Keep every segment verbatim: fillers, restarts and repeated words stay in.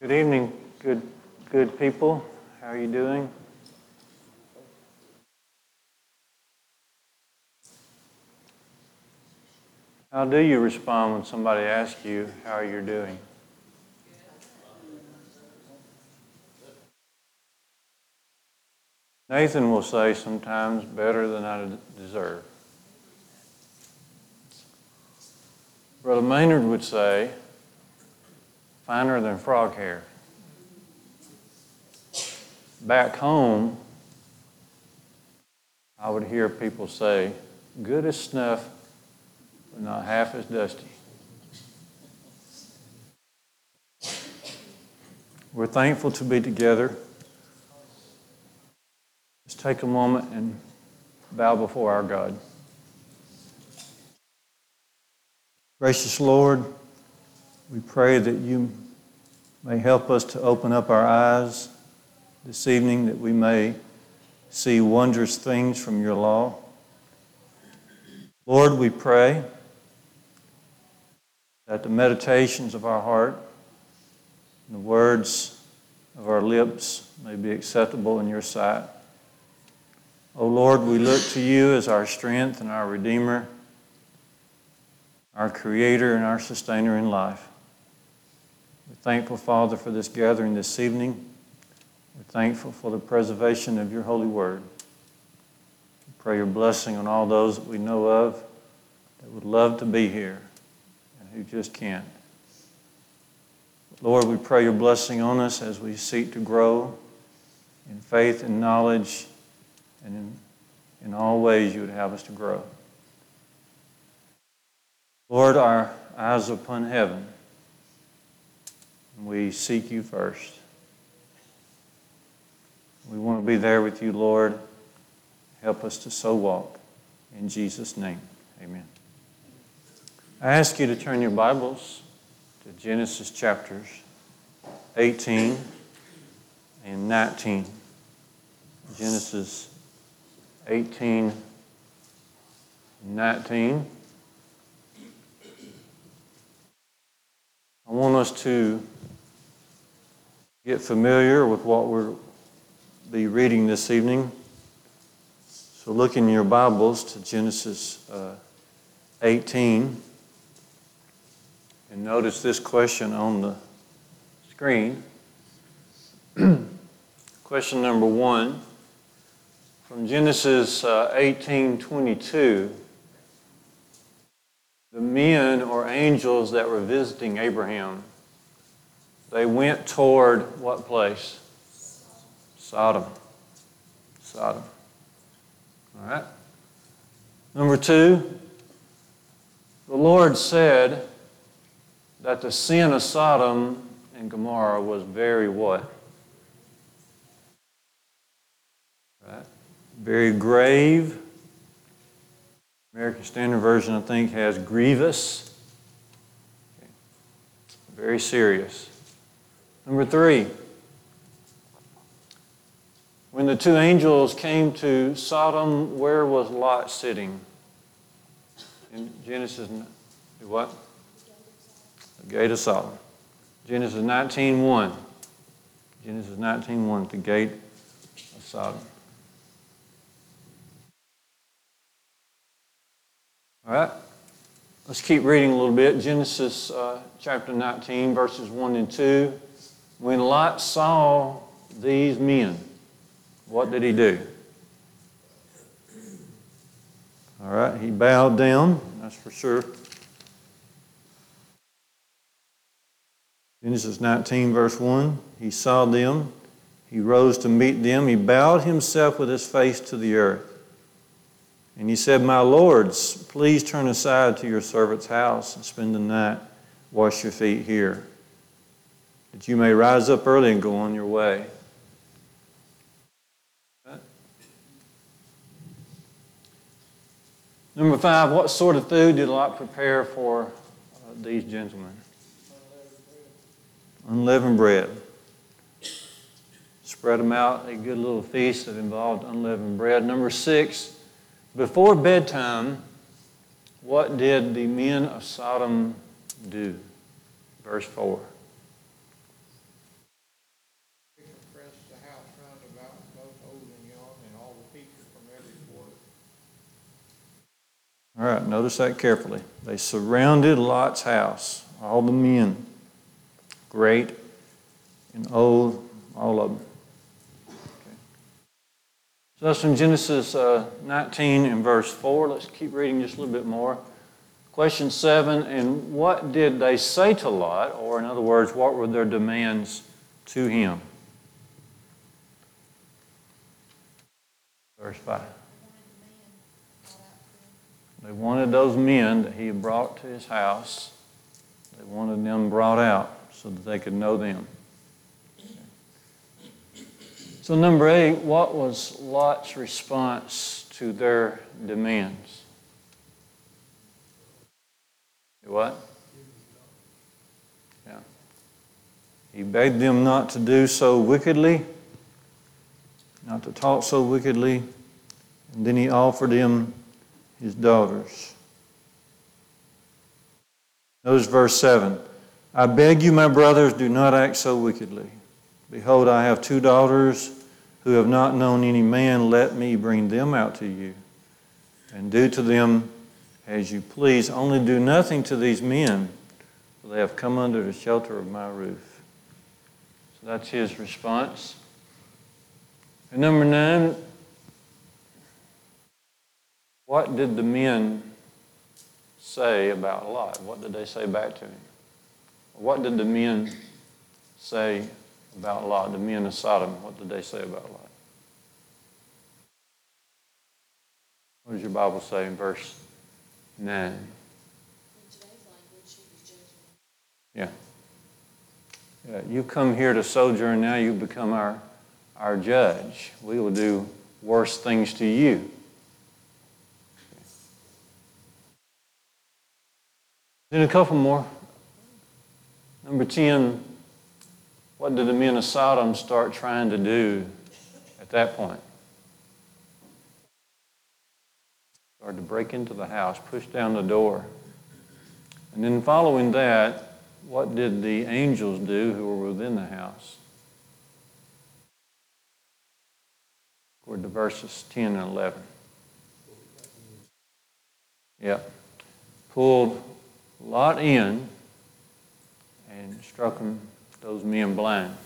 Good evening, good, good people. How are you doing? How do you respond when somebody asks you how you're doing? Nathan will say sometimes better than I deserve. Brother Maynard would say finer than frog hair. Back home, I would hear people say, good as snuff, but not half as dusty. We're thankful to be together. Let's take a moment and bow before our God. Gracious Lord, we pray that you may help us to open up our eyes this evening, that we may see wondrous things from your law. Lord, we pray that the meditations of our heart and the words of our lips may be acceptable in your sight. O Lord, we look to you as our strength and our Redeemer, our Creator and our Sustainer in life. We're thankful, Father, for this gathering this evening. We're thankful for the preservation of your holy word. We pray your blessing on all those that we know of that would love to be here and who just can't. Lord, we pray your blessing on us as we seek to grow in faith and knowledge and in, in all ways you would have us to grow. Lord, our eyes are upon heaven, and we seek you first. We want to be there with you, Lord. Help us to so walk. In Jesus' name, amen. I ask you to turn your Bibles to Genesis chapters eighteen and nineteen. Genesis eighteen and nineteen. I want us to get familiar with what we'll be reading this evening. So look in your Bibles to Genesis uh, eighteen and notice this question on the screen. Question number one from Genesis uh, eighteen twenty-two. The men or angels that were visiting Abraham, they went toward what place? Sodom. Sodom. All right. Number two, the Lord said that the sin of Sodom and Gomorrah was very what? Right. Very grave. American Standard Version, I think, has grievous. Okay. Very serious. Number three, when the two angels came to Sodom, where was Lot sitting? In Genesis, what? The gate of Sodom. Genesis nineteen one. Genesis nineteen one, the gate of Sodom. All right, let's keep reading a little bit. Genesis uh, chapter nineteen, verses one and two. When Lot saw these men, what did he do? All right, he bowed down, that's for sure. Genesis nineteen, verse one. He saw them. He rose to meet them. He bowed himself with his face to the earth. And he said, my lords, please turn aside to your servant's house and spend the night. Wash your feet here, that you may rise up early and go on your way. Number five, what sort of food did Lot prepare for uh, these gentlemen? Unleavened bread. Spread them out, a good little feast that involved unleavened bread. Number six, before bedtime, what did the men of Sodom do? Verse four. right, notice that carefully. They surrounded Lot's house, all the men, great and old, all of them. Okay. So that's from Genesis uh, nineteen and verse four. Let's keep reading just a little bit more. Question seven, and what did they say to Lot? Or in other words, what were their demands to him? Verse five. They wanted those men that he had brought to his house, they wanted them brought out so that they could know them. So number eight, what was Lot's response to their demands? What? Yeah. He begged them not to do so wickedly, not to talk so wickedly, and then he offered him his daughters. Notice verse seven. I beg you, my brothers, do not act so wickedly. Behold, I have two daughters who have not known any man. Let me bring them out to you, and do to them as you please. Only do nothing to these men, for they have come under the shelter of my roof. So that's his response. And number nine, what did the men say about Lot? What did they say back to him? What did the men say about Lot? The men of Sodom, what did they say about Lot? What does your Bible say in verse nine? In today's language, he was judging. Yeah. Yeah. You come here to sojourn now, you become our, our judge. We will do worse things to you. Then a couple more. Number ten, what did the men of Sodom start trying to do at that point? Started to break into the house, push down the door. And then following that, what did the angels do who were within the house? According to verses ten and eleven. Yeah. Pulled Lot in and struck them, those men blind.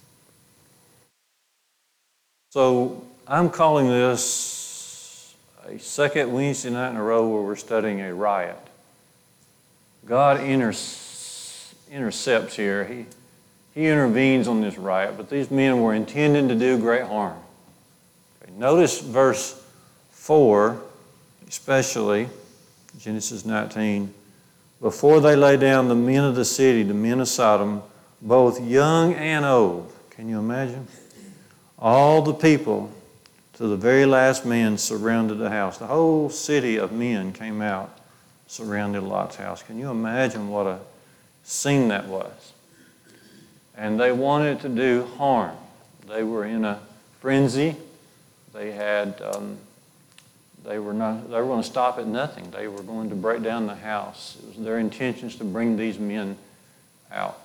So I'm calling this a second Wednesday night in a row where we're studying a riot. God inter- intercepts here. He, he intervenes on this riot, but these men were intending to do great harm. Okay, notice verse four, especially, Genesis nineteen. Before they lay down, the men of the city, the men of Sodom, both young and old, can you imagine? All the people, to the very last man, surrounded the house. The whole city of men came out, surrounded Lot's house. Can you imagine what a scene that was? And they wanted to do harm. They were in a frenzy. They had... Um, They were not. They were going to stop at nothing. They were going to break down the house. It was their intentions to bring these men out.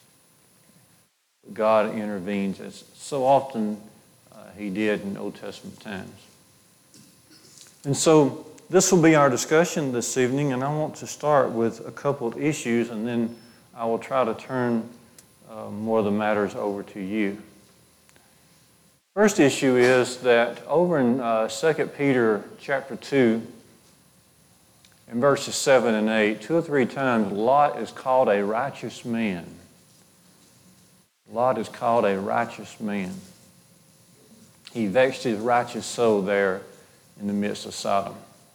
God intervenes, as so often uh, He did in Old Testament times. And so this will be our discussion this evening, and I want to start with a couple of issues, and then I will try to turn uh, more of the matters over to you. First issue is that over in uh, Second Peter chapter two, in verses seven and eight, two or three times Lot is called a righteous man. Lot is called a righteous man. He vexed his righteous soul there in the midst of Sodom.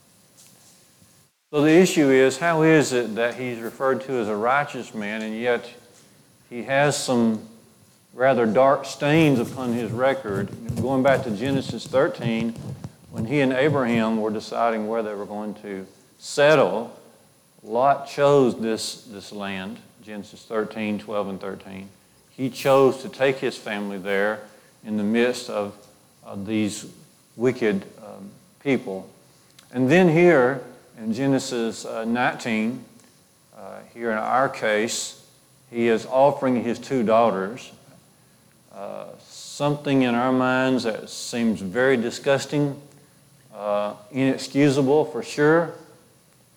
So the issue is, how is it that he's referred to as a righteous man, and yet he has some rather dark stains upon his record? Going back to Genesis thirteen, when he and Abraham were deciding where they were going to settle, Lot chose this, this land, Genesis thirteen, twelve and thirteen. He chose to take his family there in the midst of, of these wicked um, people. And then here in Genesis uh, nineteen, uh, here in our case, he is offering his two daughters. Uh, something in our minds that seems very disgusting, uh, inexcusable for sure.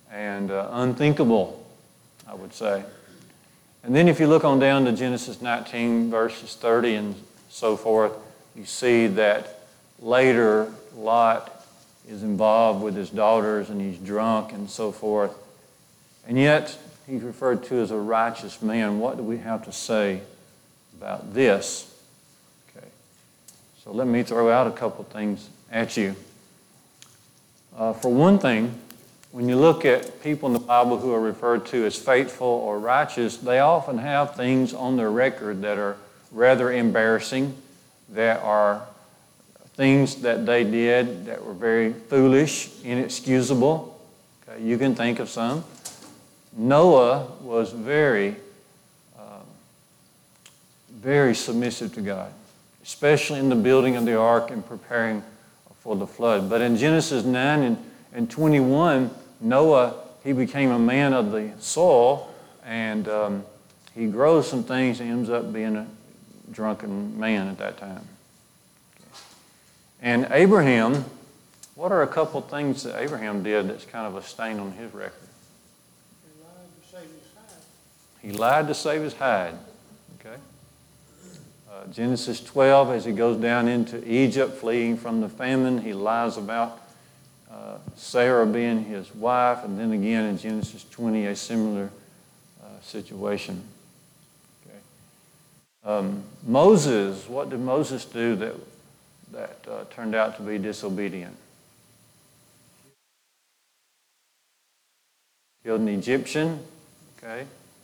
and uh, unthinkable, I would say. And then if you look on down to Genesis nineteen, verses thirty and so forth, you see that later Lot is involved with his daughters and he's drunk and so forth. And yet he's referred to as a righteous man. What do we have to say about this? Okay. So let me throw out a couple things at you. Uh, for one thing, when you look at people in the Bible who are referred to as faithful or righteous, they often have things on their record that are rather embarrassing, that are things that they did that were very foolish, inexcusable. Okay, you can think of some. Noah was very, uh, very submissive to God, especially in the building of the ark and preparing for the flood. But in Genesis nine and, and twenty-one, Noah, he became a man of the soil, and um, he grows some things and ends up being a drunken man at that time. Okay. And Abraham, what are a couple things that Abraham did that's kind of a stain on his record? He lied to save his hide. He lied to save his hide. Okay. Uh, Genesis twelve, as he goes down into Egypt, fleeing from the famine, he lies about uh, Sarah being his wife, and then again in Genesis twenty, a similar uh, situation. Okay. Um, Moses, what did Moses do that that uh, turned out to be disobedient? Killed an Egyptian. Okay.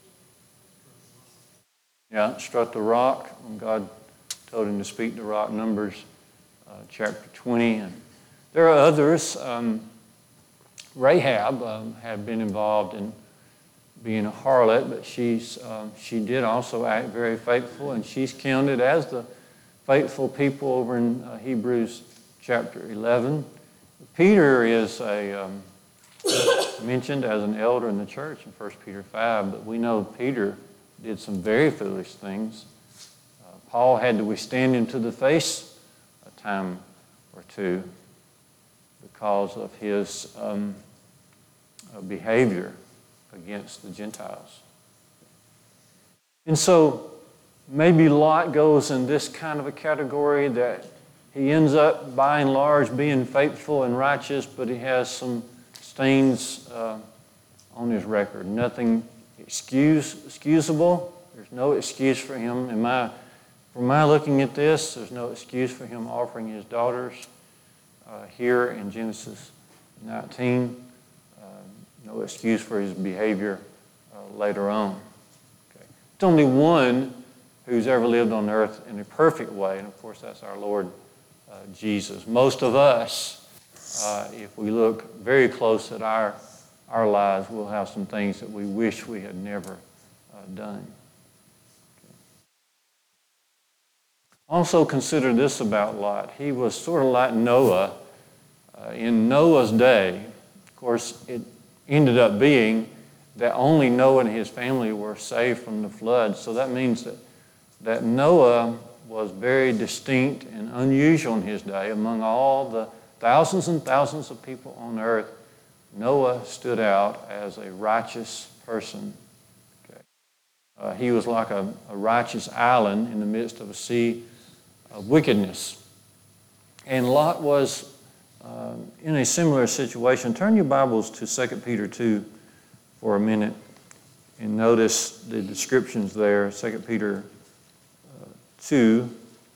Yeah, struck the rock when God told him to speak to rock. Numbers uh, chapter twenty. And there are others. Um, Rahab um, had been involved in being a harlot, but she's um, she did also act very faithful, and she's counted as the faithful people over in uh, Hebrews chapter eleven. Peter is a um, mentioned as an elder in the church in First Peter five, but we know Peter did some very foolish things. Uh, Paul had to withstand him to the face a time or two because of his um, uh, behavior against the Gentiles. And so maybe Lot goes in this kind of a category that he ends up by and large being faithful and righteous, but he has some stains uh, on his record. Nothing excuse, excusable. There's no excuse for him. In my, from my looking at this, there's no excuse for him offering his daughters uh, here in Genesis nineteen. Uh, no excuse for his behavior uh, later on. Okay. It's only one who's ever lived on earth in a perfect way, and of course that's our Lord uh, Jesus. Most of us, uh, if we look very close at our our lives, we'll have some things that we wish we had never uh, done. Okay. Also consider this about Lot. He was sort of like Noah. Uh, in Noah's day, of course, it ended up being that only Noah and his family were saved from the flood. So that means that, that Noah was very distinct and unusual in his day. Among all the thousands and thousands of people on earth, Noah stood out as a righteous person. Okay. Uh, he was like a, a righteous island in the midst of a sea of wickedness. And Lot was uh, in a similar situation. Turn your Bibles to Second Peter two for a minute and notice the descriptions there. Second Peter uh, two.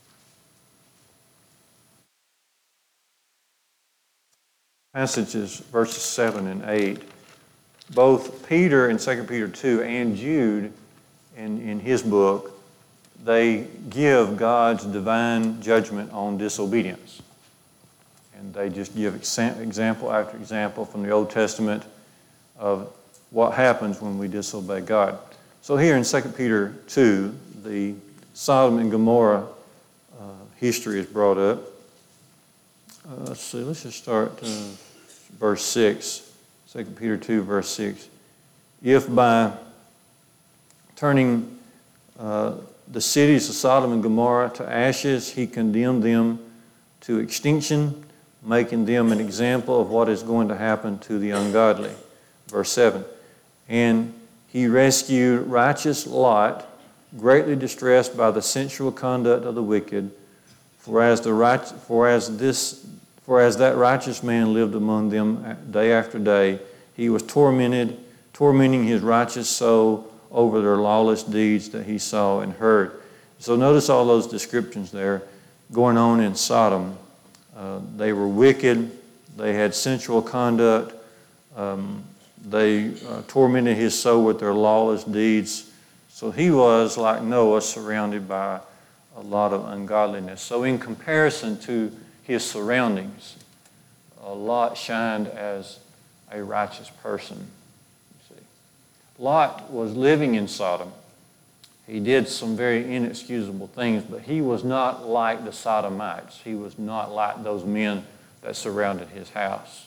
Passages, verses seven and eight. Both Peter in Second Peter two and Jude in, in his book, they give God's divine judgment on disobedience. And they just give example after example from the Old Testament of what happens when we disobey God. So here in Second Peter two, the Sodom and Gomorrah uh, history is brought up. Uh, let's see, let's just start uh, verse six, Second Peter two, verse six. If by turning uh, the cities of Sodom and Gomorrah to ashes, he condemned them to extinction, making them an example of what is going to happen to the ungodly. Verse seven, and he rescued righteous Lot, greatly distressed by the sensual conduct of the wicked, for as, the right, for as, this, for as that righteous man lived among them day after day, he was tormented, tormenting his righteous soul over their lawless deeds that he saw and heard. So notice all those descriptions there going on in Sodom. Uh, they were wicked. They had sensual conduct. Um, they uh, tormented his soul with their lawless deeds. So he was, like Noah, surrounded by a lot of ungodliness. So in comparison to his surroundings, Lot shined as a righteous person. You see, Lot was living in Sodom. He did some very inexcusable things, but he was not like the Sodomites. He was not like those men that surrounded his house.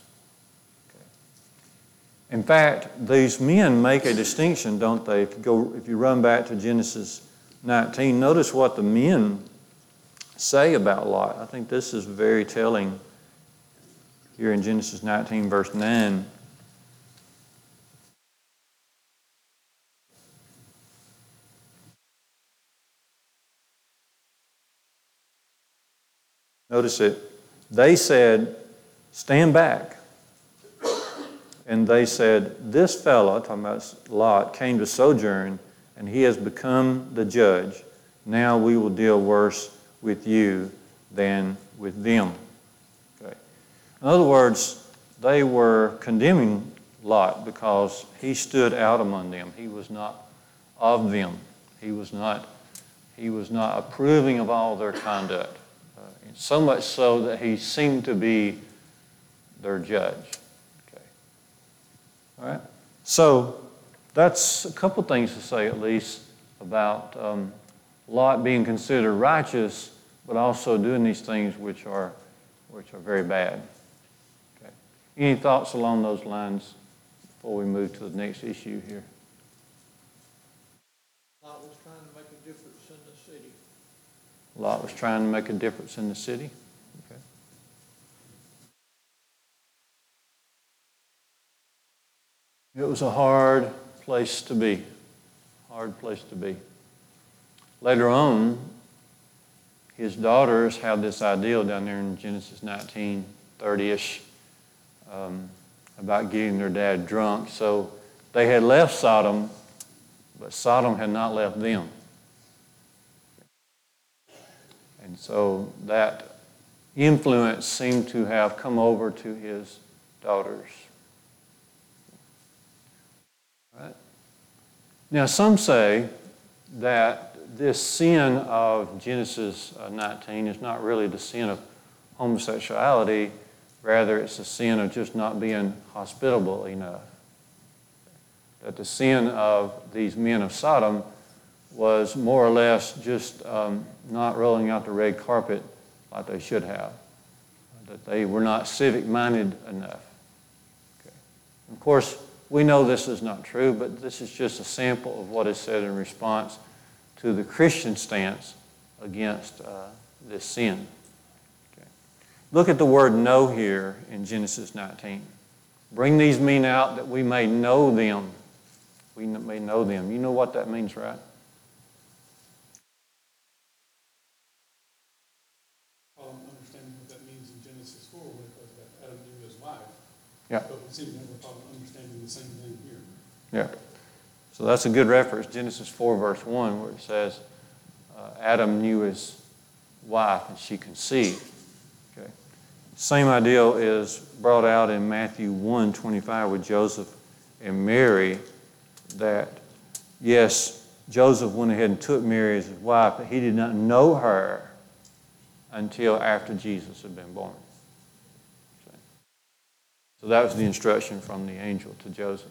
Okay. In fact, these men make a distinction, don't they? If you go, if you run back to Genesis nineteen, notice what the men say about Lot. I think this is very telling here in Genesis nineteen, verse nine. Notice it. They said, stand back. And they said, this fellow, talking about Lot, came to sojourn, and he has become the judge. Now we will deal worse with you than with them. Okay. In other words, they were condemning Lot because he stood out among them. He was not of them. He was not, he was not approving of all their conduct. Uh, so much so that he seemed to be their judge. Okay. All right. So that's a couple things to say, at least, about um, Lot being considered righteous, but also doing these things which are, which are very bad. Okay. Any thoughts along those lines before we move to the next issue here? Lot was trying to make a difference in the city. Lot was trying to make a difference in the city. Okay. It was a hard place to be. Hard place to be. Later on, his daughters had this ideal down there in Genesis nineteen, thirty-ish, um, about getting their dad drunk. So they had left Sodom, but Sodom had not left them. And so that influence seemed to have come over to his daughters. Right? Now, some say that this sin of Genesis nineteen is not really the sin of homosexuality, rather it's the sin of just not being hospitable enough. That the sin of these men of Sodom was more or less just um, not rolling out the red carpet like they should have. That they were not civic-minded enough. Okay. Of course, we know this is not true, but this is just a sample of what is said in response to the Christian stance against uh, this sin. Okay. Look at the word know here in Genesis nineteen. Bring these men out that we may know them. We may know them. You know what that means, right? Well, I'm understanding what that means in Genesis four when it goes back Adam knew his wife. Yeah. But we seem to have a problem understanding the same thing here. Yeah. So that's a good reference, Genesis four, verse one, where it says, uh, Adam knew his wife and she conceived. Okay. Same idea is brought out in Matthew one, twenty-five with Joseph and Mary, that, yes, Joseph went ahead and took Mary as his wife, but he did not know her until after Jesus had been born. Okay. So that was the instruction from the angel to Joseph.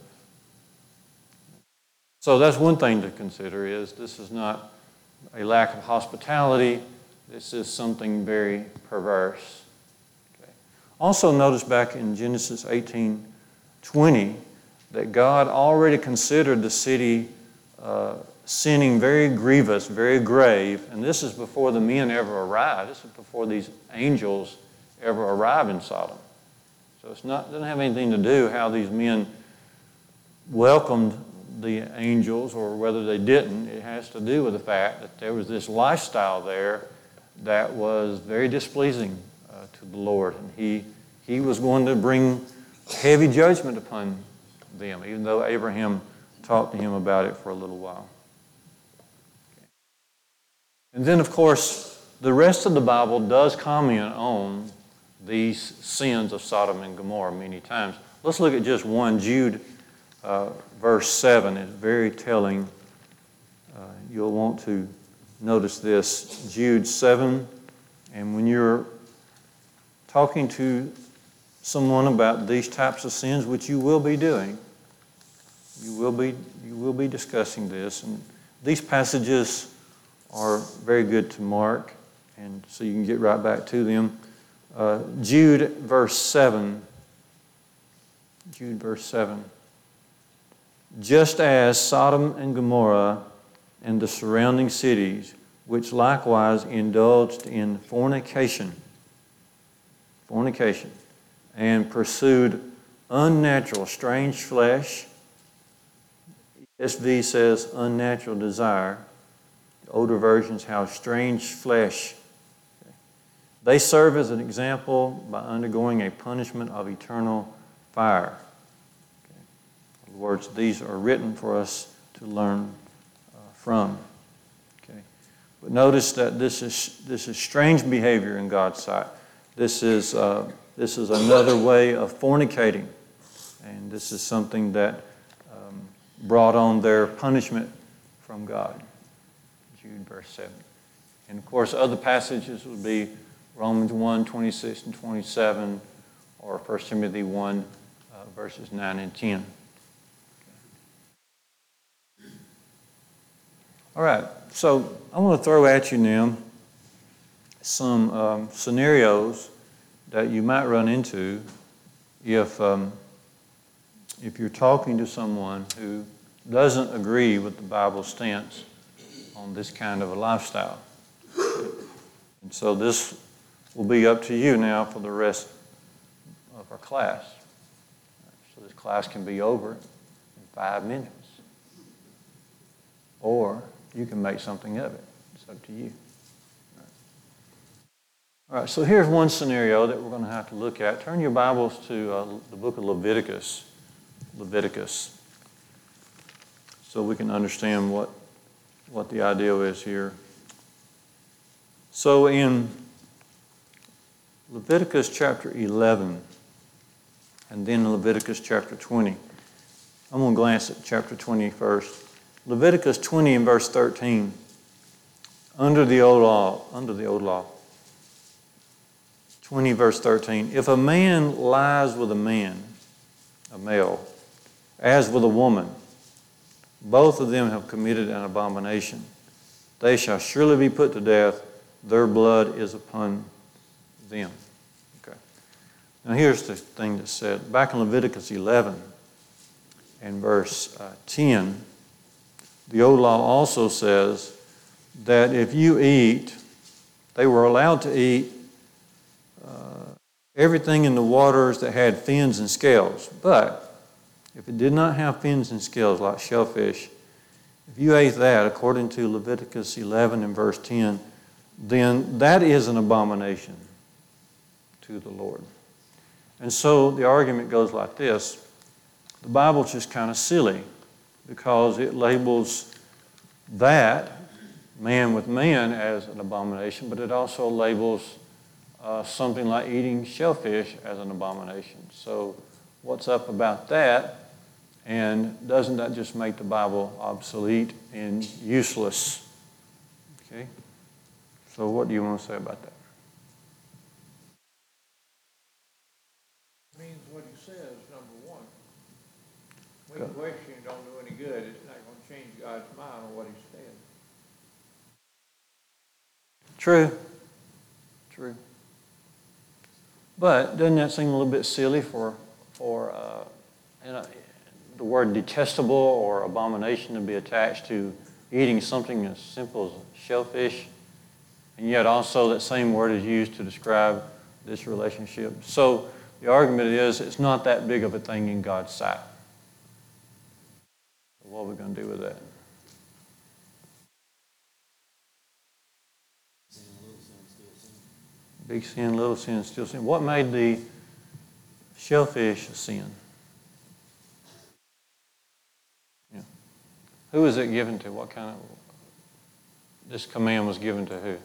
So that's one thing to consider, is this is not a lack of hospitality. This is something very perverse. Okay. Also notice back in Genesis eighteen twenty that God already considered the city uh, sinning very grievous, very grave, and this is before the men ever arrived. This is before these angels ever arrived in Sodom. So it's not, it doesn't have anything to do how these men welcomed the angels or whether they didn't, it has to do with the fact that there was this lifestyle there that was very displeasing uh, to the Lord. And he, he was going to bring heavy judgment upon them, even though Abraham talked to him about it for a little while. Okay. And then, of course, the rest of the Bible does comment on these sins of Sodom and Gomorrah many times. Let's look at just one. Jude uh, verse seven is very telling. Uh, you'll want to notice this. Jude seven, and when you're talking to someone about these types of sins, which you will be doing, you will be, you will be discussing this. And these passages are very good to mark, and so you can get right back to them. Uh, Jude verse seven. Jude verse seven. Just as Sodom and Gomorrah and the surrounding cities, which likewise indulged in fornication, fornication, and pursued unnatural, strange flesh. E S V says unnatural desire. The older versions have strange flesh. They serve as an example by undergoing a punishment of eternal fire. Okay. In other words, these are written for us to learn uh, from. Okay. But notice that this is this is strange behavior in God's sight. This is uh, this is another way of fornicating, and this is something that um, brought on their punishment from God. Jude verse seven, and of course, other passages would be Romans one, twenty-six and twenty-seven, or First Timothy one, uh, verses nine and ten. All right, so I want to throw at you now some um, scenarios that you might run into if, um, if you're talking to someone who doesn't agree with the Bible's stance on this kind of a lifestyle. And so this will be up to you now for the rest of our class. So this class can be over in five minutes. Or you can make something of it. It's up to you. All right, All right, so here's one scenario that we're going to have to look at. Turn your Bibles to uh, the book of Leviticus. Leviticus. So we can understand what, what the idea is here. So in Leviticus chapter eleven, and then Leviticus chapter twenty. I'm going to glance at chapter twenty first. Leviticus twenty and verse thirteen. Under the old law, under the old law. twenty verse thirteen. If a man lies with a man, a male, as with a woman, both of them have committed an abomination. They shall surely be put to death. Their blood is upon them. Okay. Now here's the thing that's said. Back in Leviticus eleven and verse uh, ten, the old law also says that if you eat, they were allowed to eat uh, everything in the waters that had fins and scales. But if it did not have fins and scales, like shellfish, if you ate that, according to Leviticus eleven and verse ten, then that is an abomination to the Lord. And so the argument goes like this. The Bible's just kind of silly because it labels that, man with man, as an abomination, but it also labels uh, something like eating shellfish as an abomination. So what's up about that? And doesn't that just make the Bible obsolete and useless? Okay? So what do you want to say about that? Means what he says, number one. When you question don't do any good, it's not going to change God's mind on what he said. True. True. But doesn't that seem a little bit silly for, for uh, you know, the word detestable or abomination to be attached to eating something as simple as shellfish? And yet also that same word is used to describe this relationship. So the argument is it's not that big of a thing in God's sight. what are we going to do with that? Big sin, little sin, still sin. What made the shellfish a sin? Yeah. Who was it given to? What kind of... This command was given to who?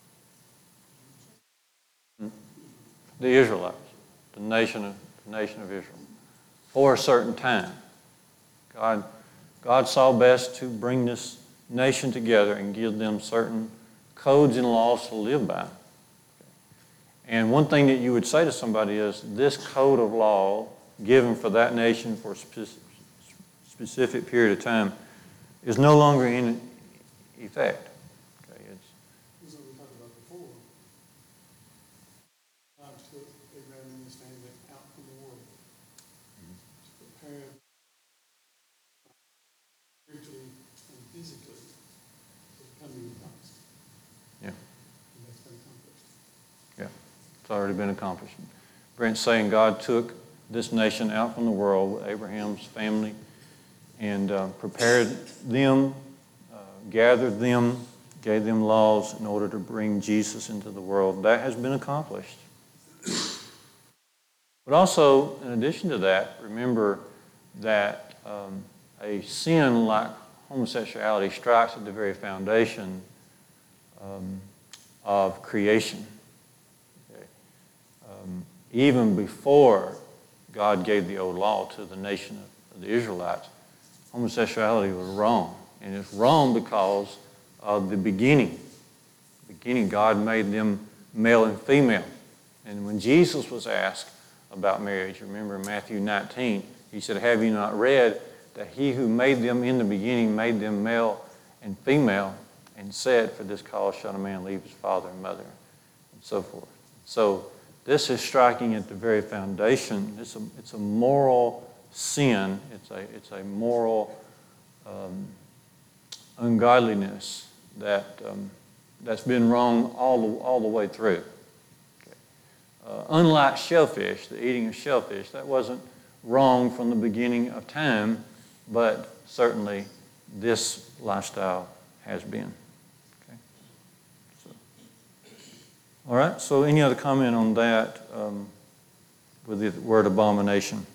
Hmm? The Israelites, the nation of, the nation of Israel. For a certain time. God, God saw best to bring this nation together and give them certain codes and laws to live by. And one thing that you would say to somebody is, this code of law given for that nation for a specific, specific period of time is no longer in effect. Okay, it's, This is what we talked about before. God took Abraham and his family out from the world to prepare them spiritually and physically for the coming of Christ. yeah, And that's been accomplished. yeah, it's already been accomplished. Brent's saying God took this nation out from the world with Abraham's family and uh, prepared them, uh, gathered them, gave them laws in order to bring Jesus into the world. That has been accomplished. But also, in addition to that, remember that um, a sin like homosexuality strikes at the very foundation um, of creation. Okay. Um, even before God gave the old law to the nation of the Israelites, homosexuality was wrong. And it's wrong because of the beginning. The beginning, God made them male and female. And when Jesus was asked about marriage, remember in Matthew nineteen, he said, have you not read that he who made them in the beginning made them male and female, and said, for this cause shall a man leave his father and mother, and so forth. So this is striking at the very foundation. It's a, it's a moral sin. It's a, it's a moral um, ungodliness that, um, that's been wrong all the, all the way through. Okay. Uh, unlike shellfish, the eating of shellfish, that wasn't wrong from the beginning of time, but certainly this lifestyle has been. Okay. So, all right, so any other comment on that um, with the word abomination?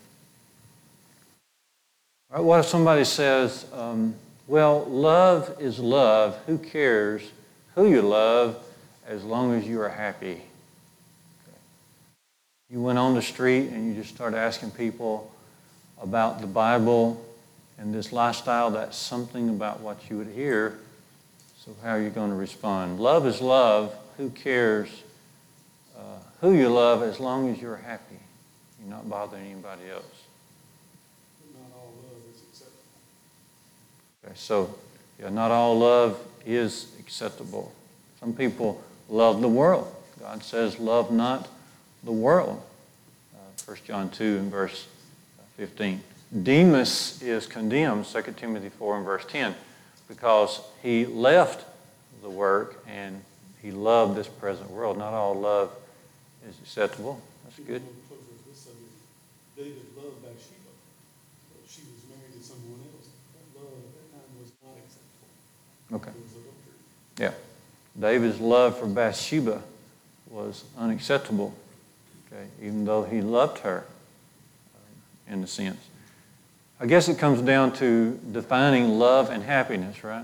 All right, what if somebody says, um, well, love is love. Who cares who you love as long as you are happy? Okay. You went on the street and you just started asking people about the Bible and this lifestyle. That's something about what you would hear. So how are you going to respond? Love is love. Who cares uh, who you love as long as you're happy? You're not bothering anybody else. But not all love is acceptable. Okay, so yeah, not all love is acceptable. Some people love the world. God says, love not the world. Uh, First John two and verse fifteen. Demas is condemned, Second Timothy four and verse ten, because he left the work and he loved this present world. Not all love is acceptable. That's good. Closer to this subject, David loved Bathsheba, but she was married to someone else. That love at that time was not acceptable. Okay. It was adultery. Yeah. David's love for Bathsheba was unacceptable, okay, even though he loved her um, in a sense. I guess it comes down to defining love and happiness, right?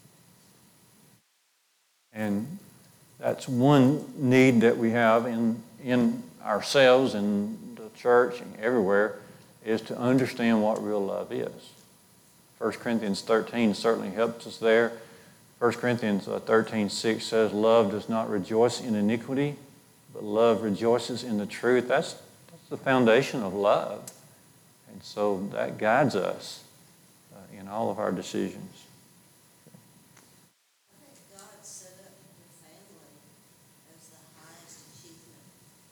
And that's one need that we have in, in ourselves, in the church, and everywhere, is to understand what real love is. First Corinthians thirteen certainly helps us there. First Corinthians thirteen six says, love does not rejoice in iniquity, but love rejoices in the truth. That's, that's the foundation of love. And so that guides us uh, in all of our decisions. I think God set up the family as the highest achievement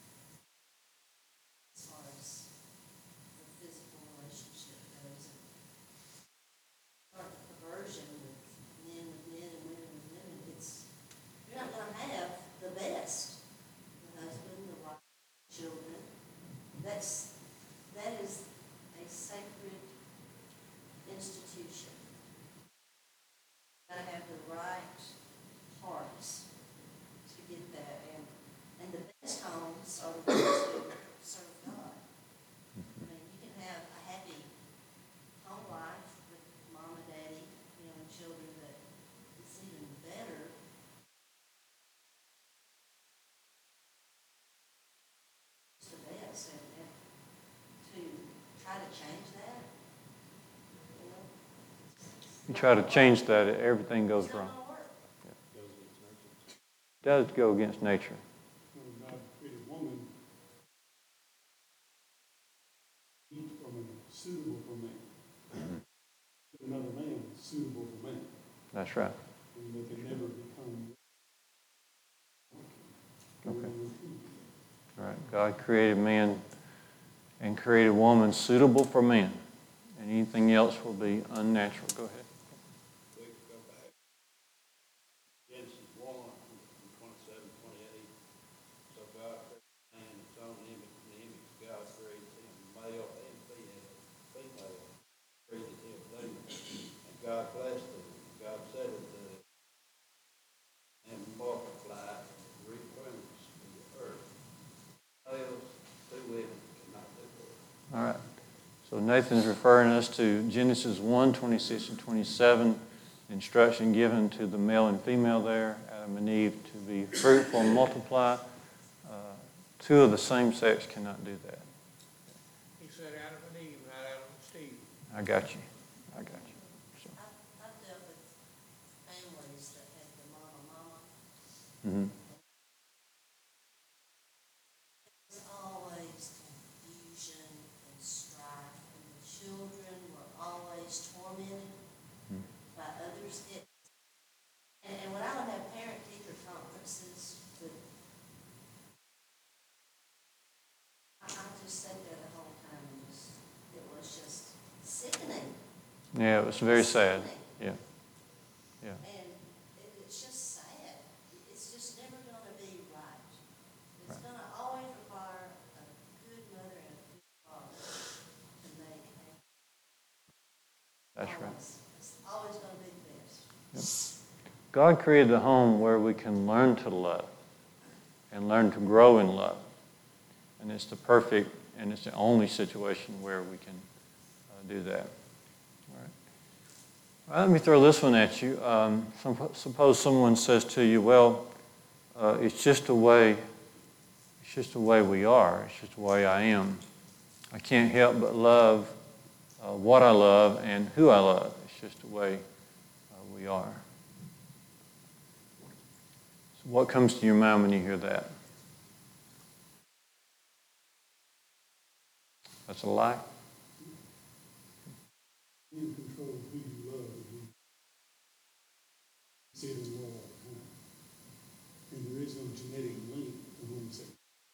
as far as the physical relationship goes. Part of the perversion with men with men and women with women, it's, you're not going to have the best. The husband, the wife, children. That's, that is a sacred institution. You try to change that, everything goes It's not wrong. gonna work. It does go against nature. When God created woman, each woman suitable for man. Another man suitable for man. That's right. And they can never become. Okay. All right. God created man and created woman suitable for man. And anything else will be unnatural. Go ahead. We could go back. Genesis one, twenty-seven, twenty-eight. So God created man in his own image, in the image of God created him, male and female, female, created him them. And God blessed them. God said unto them, and multiply and replenish the earth. Males, two women cannot do that. All right. So Nathan's referring us to Genesis one, twenty-six and twenty-seven, instruction given to the male and female there, Adam and Eve, to be fruitful and multiply. Uh, two of the same sex cannot do that. He said Adam and Eve, not Adam and Steve. I got you. I got you. So, I've, I've dealt with families that had the mama, mama. mhm. There's always confusion and strife, and the children were always tormented Hmm. by others. It, and, and when I would have parent-teacher conferences with, I, I just sat there the whole time and just, it was just sickening. Yeah, it was very sad. Yeah. Yeah. And it, it's just sad. It's just never gonna be right. It's Right. gonna always require a good mother and a good father to make a. That's right. Always. It's always gonna be the best. God created a home where we can learn to love and learn to grow in love. And it's the perfect and it's the only situation where we can uh, do that. All right. All right, let me throw this one at you. Um, some, suppose someone says to you, well, uh, it's just the way, it's just the way we are. It's just the way I am. I can't help but love uh, what I love and who I love. It's just the way uh, we are. So what comes to your mind when you hear that? That's a lie. You're in control of who you love and who you see it in the world all the time. And there is no genetic link to homosexuality.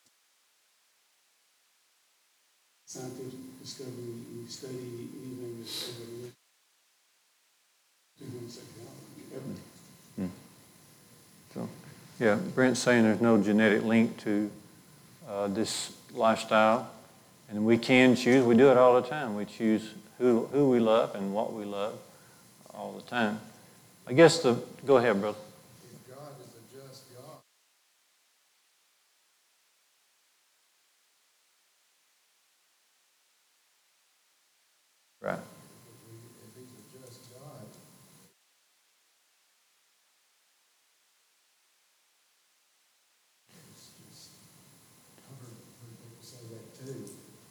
Scientific discovery, any study, anything that's ever linked to homosexuality, ever. So, yeah, Brent's saying there's no genetic link to uh, this lifestyle. And we can choose, we do it all the time. We choose who, who we love and what we love all the time. I guess the, go ahead, brother. If God is a just God, Right. if, we, if he's a just God, it's just, I've heard, heard people say that too.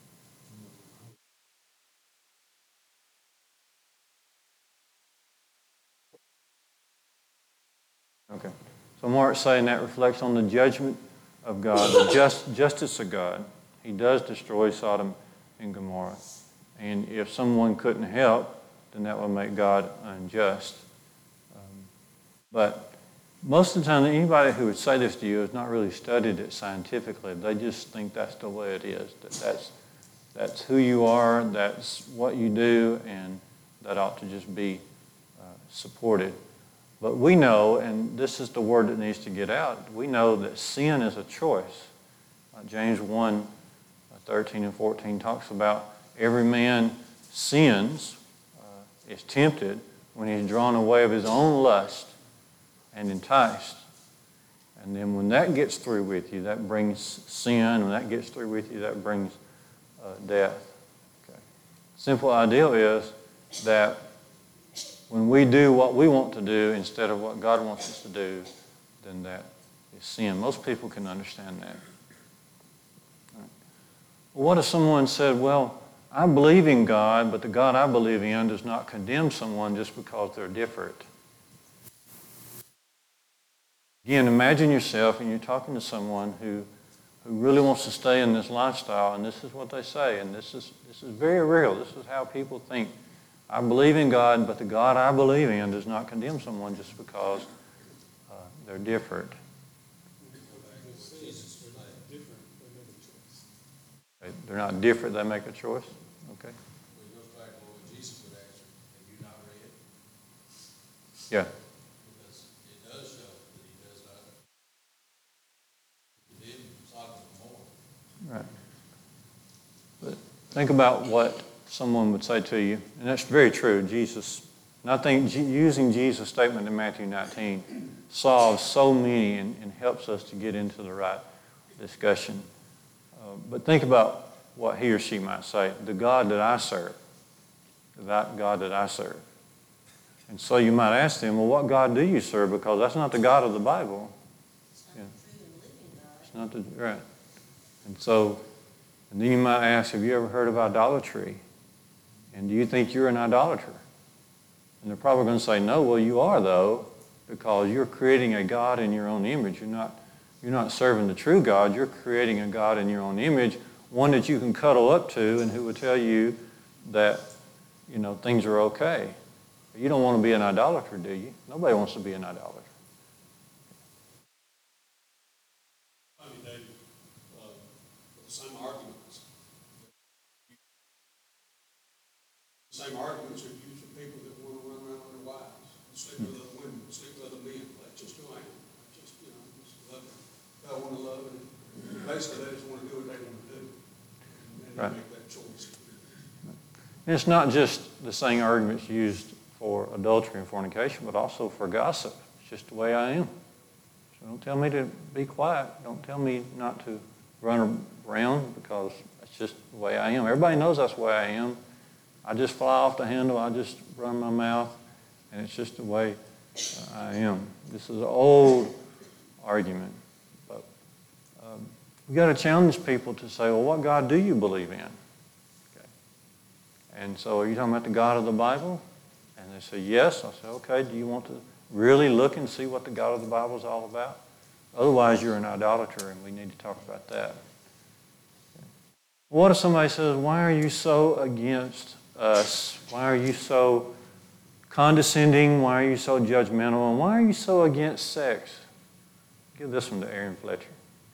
Okay. So Mark's saying that reflects on the judgment of God, the just, justice of God. He does destroy Sodom and Gomorrah. And if someone couldn't help, then that would make God unjust. Um, but most of the time, anybody who would say this to you has not really studied it scientifically. They just think that's the way it is, that that's, that's who you are, that's what you do, and that ought to just be uh, supported. But we know, and this is the word that needs to get out, we know that sin is a choice. Uh, James one, thirteen and fourteen talks about every man sins, uh, is tempted when he's drawn away of his own lust and enticed. And then when that gets through with you, that brings sin. When that gets through with you, that brings uh, death. Okay. Simple idea is that when we do what we want to do instead of what God wants us to do, then that is sin. Most people can understand that. Right. Well, what if someone said, well, I believe in God, but the God I believe in does not condemn someone just because they're different. Again, imagine yourself and you're talking to someone who, who really wants to stay in this lifestyle, and this is what they say, and this is, this is very real. This is how people think. I believe in God, but the God I believe in does not condemn someone just because uh, they're different. They're not different, they make a choice. Okay. Well, it goes back to what Jesus would answer. Have you not read? Yeah. Because it does show that he does not. He did Sodom and Gomorrah. Right. But think about what someone would say to you, and that's very true. Jesus, and I think using Jesus' statement in Matthew nineteen solves so many and, and helps us to get into the right discussion. Uh, but think about what he or she might say. The God that I serve, the God that I serve. And so you might ask them, well, what God do you serve? Because that's not the God of the Bible. It's not Yeah. the true and living God. It's not the, right. And so, and then you might ask, have you ever heard of idolatry? And do you think you're an idolater? And they're probably going to say, no. Well, you are, though, because you're creating a God in your own image. You're not, you're not serving the true God. You're creating a God in your own image, one that you can cuddle up to and who will tell you that, you know, things are okay. You don't want to be an idolater, do you? Nobody wants to be an idolater. I mean, David, uh, the same arguments. The same arguments are used for people that want to run around with their wives, sleep with other women, sleep with other men. That's just who I am. I just, you know, just love it. I want to love it. Basically, they just want to do what they want to do. And Right. they make that choice. And it's not just the same arguments used for adultery and fornication, but also for gossip. It's just the way I am. So don't tell me to be quiet. Don't tell me not to run around, because that's just the way I am. Everybody knows that's the way I am. I just fly off the handle. I just run my mouth, and it's just the way uh, I am. This is an old argument, but um, we got to challenge people to say, well, what God do you believe in? Okay. And so, are you talking about the God of the Bible? And they say, yes. I say, okay, do you want to really look and see what the God of the Bible is all about? Otherwise, you're an idolater, and we need to talk about that. Okay. What if somebody says, why are you so against us? Why are you so condescending? Why are you so judgmental? And why are you so against sex? Give this one to Aaron Fletcher.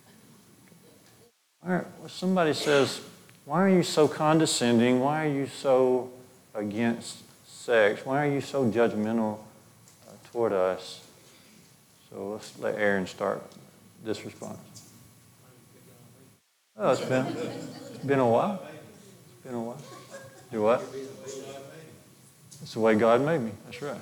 All right, well, somebody says, why are you so condescending? Why are you so against sex? Why are you so judgmental uh, toward us? So let's let Aaron start this response. Oh, it's been, it's been a while. It's been a while. Do what? It's the way God made me. That's right.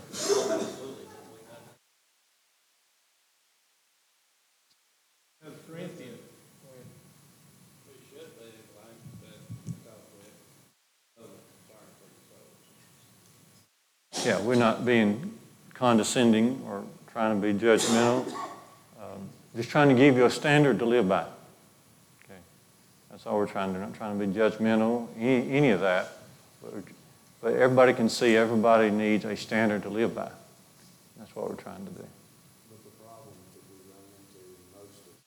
Corinthians, We should be like that because we're other concerned for the souls. Yeah, we're not being condescending or trying to be judgmental. Um, just trying to give you a standard to live by. Okay, that's all we're trying to do. Not trying to be judgmental, any, any of that. But, but everybody can see everybody needs a standard to live by. That's what we're trying to do. But the problem that we run into most of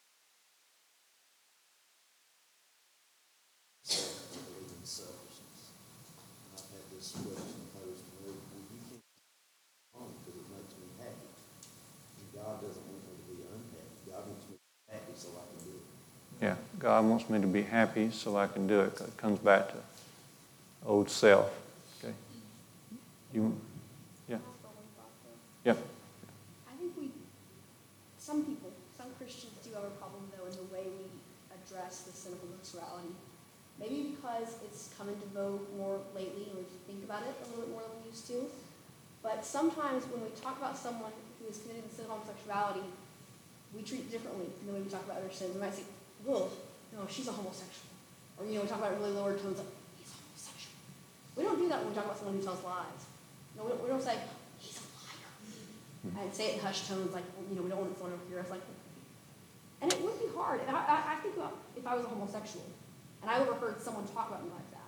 believe in selfishness. And I've had this question posed to me, well, you can't on because it makes me happy. And God doesn't want me to be unhappy. God wants me to be happy so I can do it. Yeah, God wants me to be happy so I can do it. It comes back to old self. Okay. You, yeah, yeah. I think we, some people, some Christians do have a problem, though, in the way we address the sin of homosexuality. Maybe because it's come into vogue more lately and we think about it a little bit more than we used to. But sometimes when we talk about someone who is committing the sin of homosexuality, we treat it differently than the way we talk about other sins. We might say, well, no, she's a homosexual. Or, you know, we talk about it really lower tones, like, he's a homosexual. We don't do that when we talk about someone who tells lies. No, we don't, we don't say, he's a liar. And say it in hushed tones, like, you know, we don't want someone to hear us. Like, and it would be hard. And I, I, I think about if I was a homosexual, and I overheard someone talk about me like that,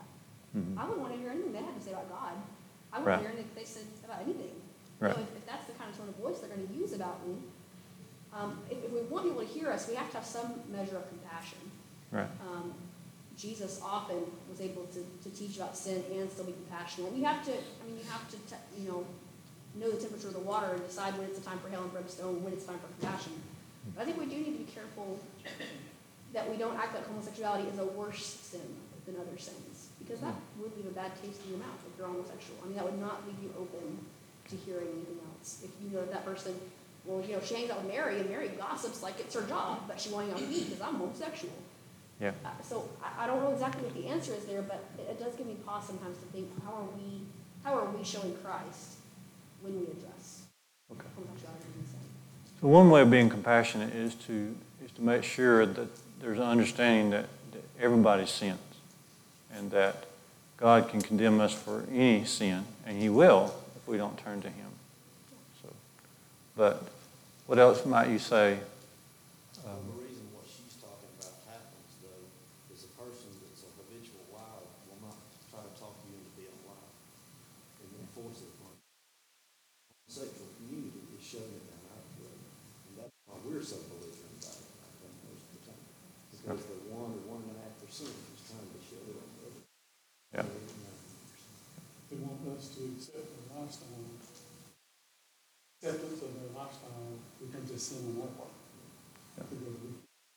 Mhm. I wouldn't want to hear anything they have to say about God. I wouldn't Right. want to hear anything they said about anything. You Right. know, if, if that's the kind of tone of voice they're going to use about me, um, if, if we want people to hear us, we have to have some measure of compassion. Right. Um, Jesus often was able to, to teach about sin and still be compassionate. You have to, I mean, you have to, te- you know, know the temperature of the water and decide when it's a time for hell and brimstone, when it's time for compassion. But I think we do need to be careful that we don't act like homosexuality is a worse sin than other sins, because that would leave a bad taste in your mouth if you're homosexual. I mean, that would not leave you open to hearing anything else. If you know that person, well, you know, she hangs out with Mary, and Mary gossips like it's her job, but she wanting on me because I'm homosexual. Yeah. Uh, so I, I don't know exactly what the answer is there, but it, it does give me pause sometimes to think, how are we, how are we showing Christ when we address Okay. homosexuality and sin? So one way of being compassionate is to is to make sure that there's an understanding that, that everybody sins, and that God can condemn us for any sin, and He will if we don't turn to Him. So, but what else might you say? Well, the reason what she's talking about happens, though, is a person that's a habitual liar will not try to talk you into being a liar and then force it upon you. The sexual community is showing it down our throat, and that's why we're so belligerent about it, I think, most of the time. Because the one or one and a half percent is trying to show it on the other. Yeah. They want us to accept their lifestyle. Acceptance of their lifestyle becomes a sin on our part. Yeah. Because we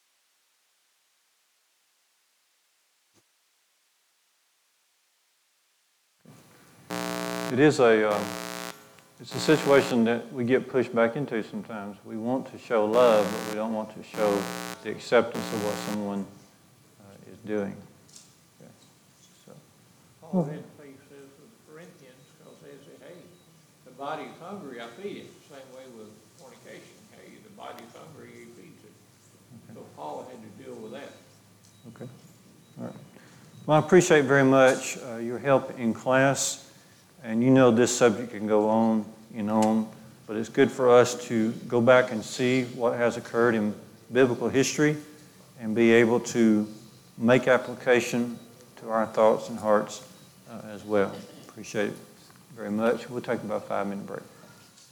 It is a um, it's a situation that we get pushed back into sometimes. We want to show love, but we don't want to show the acceptance of what someone uh, is doing. Yeah. So, Paul had faith says with the Corinthians, because they say, hey, the body's hungry, I feed it. Same way with fornication. Hey, the body's hungry, he feeds it. So Paul had to deal with that. okay. All right. Well, I appreciate very much uh, your help in class. And you know this subject can go on and on, but it's good for us to go back and see what has occurred in biblical history and be able to make application to our thoughts and hearts uh, as well. Appreciate it very much. We'll take about a five-minute break.